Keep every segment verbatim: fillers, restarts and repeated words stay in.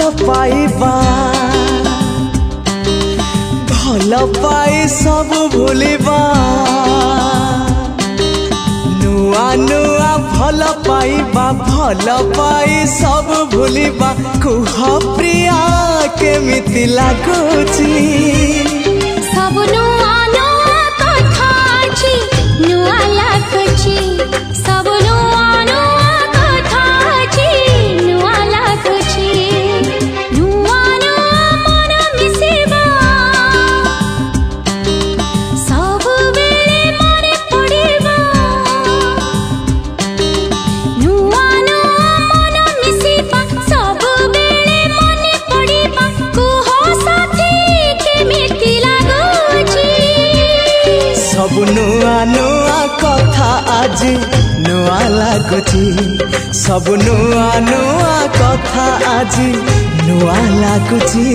पाइबा भल पाई सब भूलिबा नुआ नुआ भल पाइबा भल पाई सब भूलिबा कुह प्रिया केमिति लागुची सब नुआ नुआ कथा अछि नुआ लागुची सब नुआ नुआ कथा अछि नुआ लागुची नुआ नुआ मन मिसिबा सब बेले मने पड़िबा नुआ नुआ मन मिसिबा सब बेले मने पड़िबा कुह साथी केमिति लागुची सब नुआ नुआ कथा आज नुआ लागुची सब नुआ नुआ कथा आज नुआ लागुची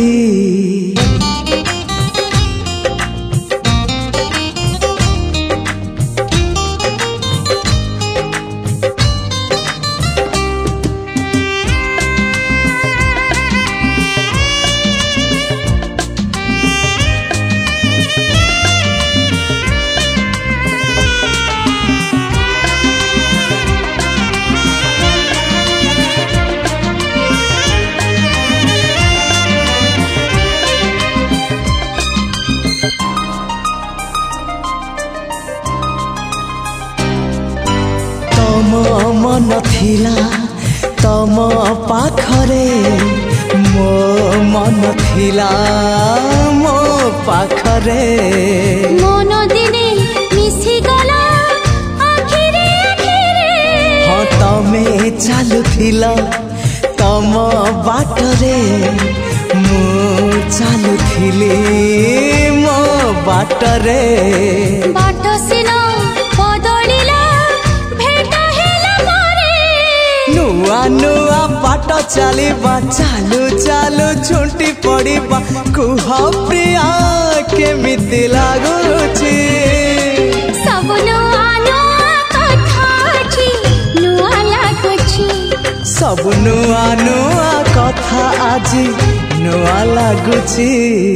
तम मन थिला तम पाखरे मो मन थिला मो पाखरे मन दिने मिसी गला आखिरे आखिरे हाँ तमे चालुथिला तम बाटरे मो चालुथिली मो बाटरे बाट सिना बदलिला भेट हेला मारे नुआ नुआ बाट चलिबा चालू चालू झुंटी पड़िबा कुह प्रिया केमिति लागुची सब नुआ नुआ कथा अछि नुआ लागुची सब नुआ नुआ कथा आज नुआ लागुची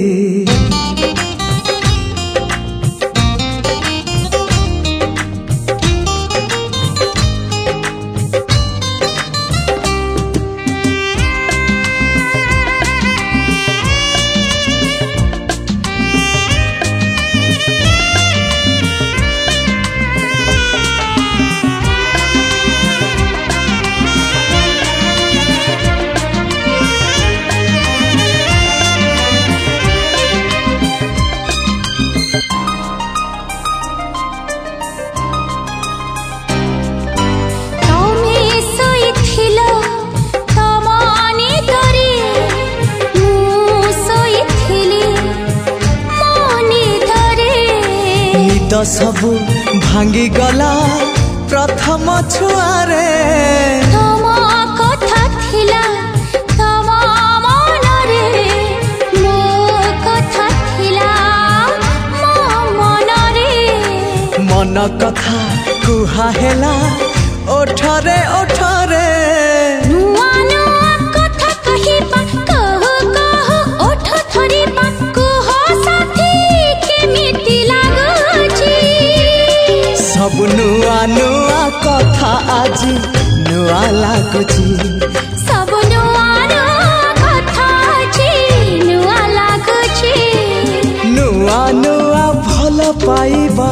तो सबु भांगी गला प्रथम छुआरे तम कथा थिला तम मनरे मो कथा थिला मो मनरे मन कथा कुहा हेला ओठरे ओठरे नुआ नुआ कथा कहिबा कह कह ओठ थरिबा कुह साथी केमिति लागुची सब नुआ नुआ कथा आज नुआ लागुची सब नुआ नुआ कथा अछि नुआ लागुची नुआ नुआ भल पाइबा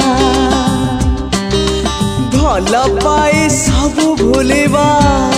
भल पाई सब भूलिबा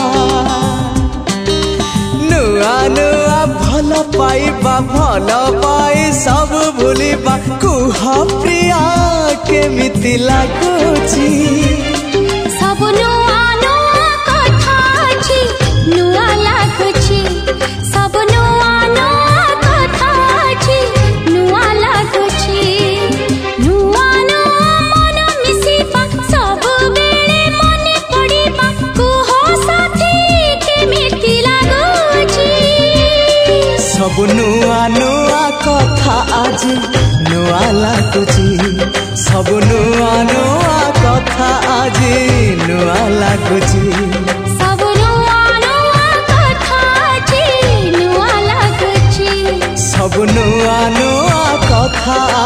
नुआ नुआ भल पाइबा भल पाई सब भूलिबा कुह प्रिया केमिति लागुची सब नुआ नुआ कथा अछि नुआ लागुची सब नुआ नुआ कथा अछि नुआ लागुची नुआ नुआ मन मिसिबा सब बेले मने पड़िबा कुह साथी केमिति लागुची सब नुआ नुआ कथा आज नुआ लागुची सब नुआ नुआ कथा आज नुआ लागुची सब नुआ नुआ कथा अछि କଥା